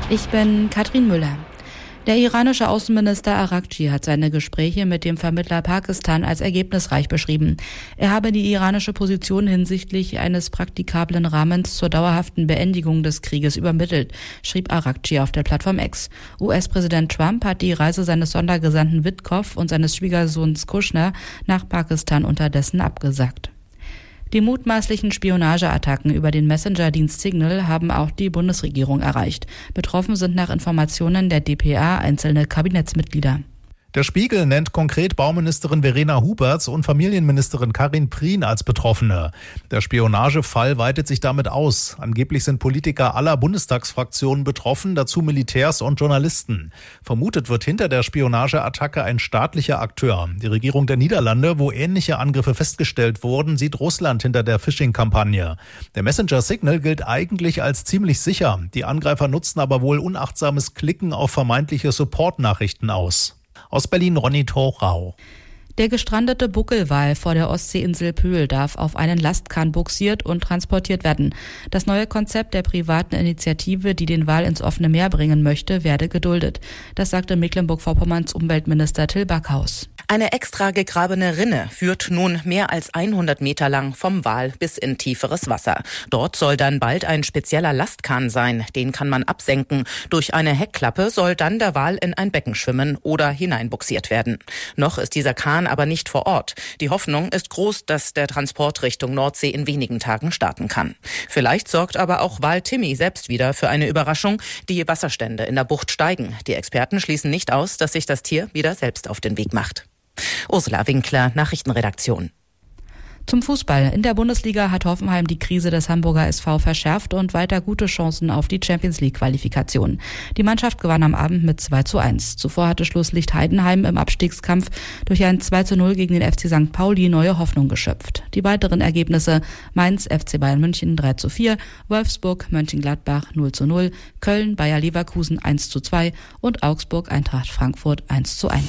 Ich bin Katrin Müller. Der iranische Außenminister Araghchi hat seine Gespräche mit dem Vermittler Pakistan als ergebnisreich beschrieben. Er habe die iranische Position hinsichtlich eines praktikablen Rahmens zur dauerhaften Beendigung des Krieges übermittelt, schrieb Araghchi auf der Plattform X. US-Präsident Trump hat die Reise seines Sondergesandten Witkoff und seines Schwiegersohns Kushner nach Pakistan unterdessen abgesagt. Die mutmaßlichen Spionageattacken über den Messenger-Dienst Signal haben auch die Bundesregierung erreicht. Betroffen sind nach Informationen der dpa einzelne Kabinettsmitglieder. Der Spiegel nennt konkret Bauministerin Verena Huberts und Familienministerin Karin Prien als Betroffene. Der Spionagefall weitet sich damit aus. Angeblich sind Politiker aller Bundestagsfraktionen betroffen, dazu Militärs und Journalisten. Vermutet wird hinter der Spionageattacke ein staatlicher Akteur. Die Regierung der Niederlande, wo ähnliche Angriffe festgestellt wurden, sieht Russland hinter der Phishing-Kampagne. Der Messenger Signal gilt eigentlich als ziemlich sicher. Die Angreifer nutzten aber wohl unachtsames Klicken auf vermeintliche Support-Nachrichten aus. Aus Berlin Ronny Thorau. Der gestrandete Buckelwal vor der Ostseeinsel Pöhl darf auf einen Lastkahn bugsiert und transportiert werden. Das neue Konzept der privaten Initiative, die den Wal ins offene Meer bringen möchte, werde geduldet. Das sagte Mecklenburg-Vorpommerns Umweltminister Till Backhaus. Eine extra gegrabene Rinne führt nun mehr als 100 Meter lang vom Wal bis in tieferes Wasser. Dort soll dann bald ein spezieller Lastkahn sein. Den kann man absenken. Durch eine Heckklappe soll dann der Wal in ein Becken schwimmen oder hineinbuxiert werden. Noch ist dieser Kahn aber nicht vor Ort. Die Hoffnung ist groß, dass der Transport Richtung Nordsee in wenigen Tagen starten kann. Vielleicht sorgt aber auch Wal Timmy selbst wieder für eine Überraschung. Die Wasserstände in der Bucht steigen. Die Experten schließen nicht aus, dass sich das Tier wieder selbst auf den Weg macht. Ursula Winkler, Nachrichtenredaktion. Zum Fußball. In der Bundesliga hat Hoffenheim die Krise des Hamburger SV verschärft und weiter gute Chancen auf die Champions-League-Qualifikation. Die Mannschaft gewann am Abend mit 2:1. Zuvor hatte Schlusslicht Heidenheim im Abstiegskampf durch ein 2:0 gegen den FC St. Pauli neue Hoffnung geschöpft. Die weiteren Ergebnisse: Mainz FC Bayern München 3:4, Wolfsburg Mönchengladbach 0:0, Köln Bayer Leverkusen 1:2 und Augsburg Eintracht Frankfurt 1:1.